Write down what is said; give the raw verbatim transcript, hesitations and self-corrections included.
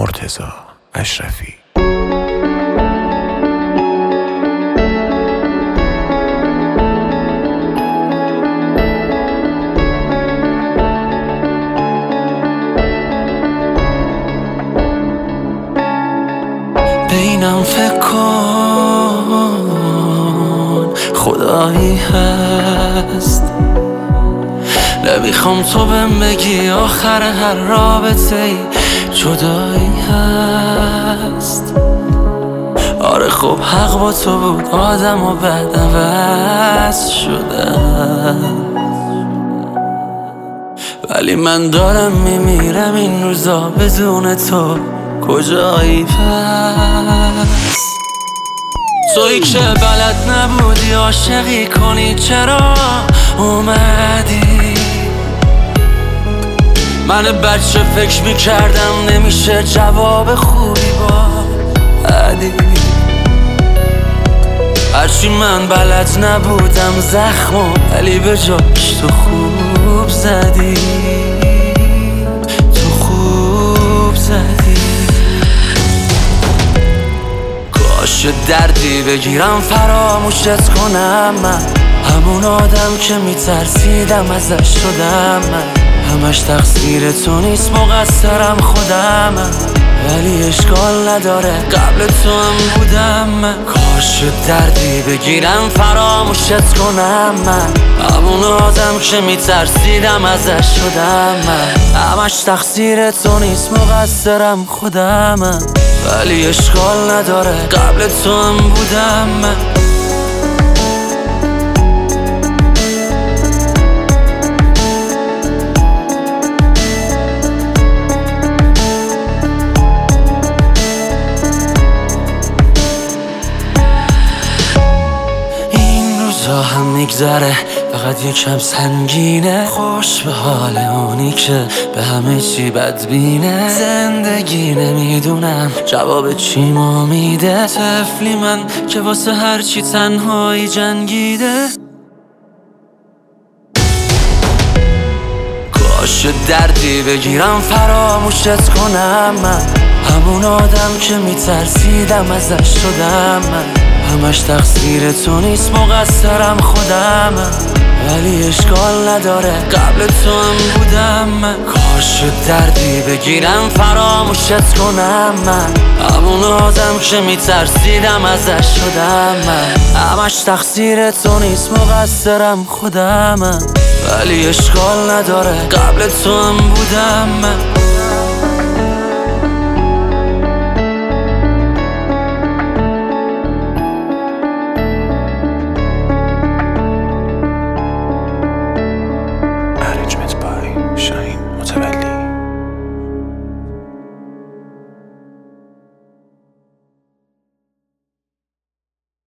مرتضی اشرفی. بینم فکر کن خدایی هست، نمیخوام تو بهم بگی آخر هر رابطه ای جدایی هست. آره خب حق با تو بود، آدم و بعد عوض شدم، ولی من دارم میمیرم این روزا بدون تو کجایی پس؟ تویی که بلد نبودی عاشقی کنی چرا اومدی؟ من بچه فکر میکردم نمیشه جواب خوبی با عدی، هرچی من بلد نبودم زخمو ولی به جاش تو خوب زدی، تو خوب زدی. کاش دردی بگیرم فراموشت کنم، من همون آدم که میترسیدم ازش شدم، من همش تقصیر تو نیست مقصرم خودم، ولی اشکال نداره قبل تو هم بودم من. کاش دردی بگیرم فراموشت کنم، من همون آدم که میترسیدم ازش شدم، من همش تقصیر تو نیست مقصرم خودم، ولی اشکال نداره قبل تو هم بودم من. هم میگذره فقط یکم سنگینه، خوش به حال اونی که به همه چی بدبینه. زندگی نمیدونم جواب چی ما میده، طفلی من که واسه هرچی تنهایی جنگیده. کاش دردی بگیرم فراموشت کنم، من همون آدم که میترسیدم ازش شدم، من همش تقصیر تو نیست مقصرم خودم، ولی اشکال نداره قبل تو هم بودم من. کاش دردی بگیرم فراموشت کنم، من همون آدم که میترسیدم ازش شدم، من همش تقصیر تو نیست مقصرم خودم، ولی اشکال نداره قبل تو هم بودم من.